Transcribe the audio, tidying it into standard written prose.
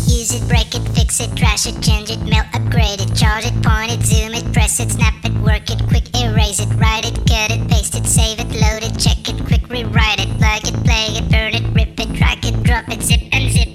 Use it, break it, fix it, trash it, change it, mail, upgrade it, charge it, point it, zoom it, press it, snap it, work it, quick erase it, write it, cut it, paste it, save it, load it, check it, quick rewrite it, plug it, play it, burn it, rip it, drag it, drop it, zip and zip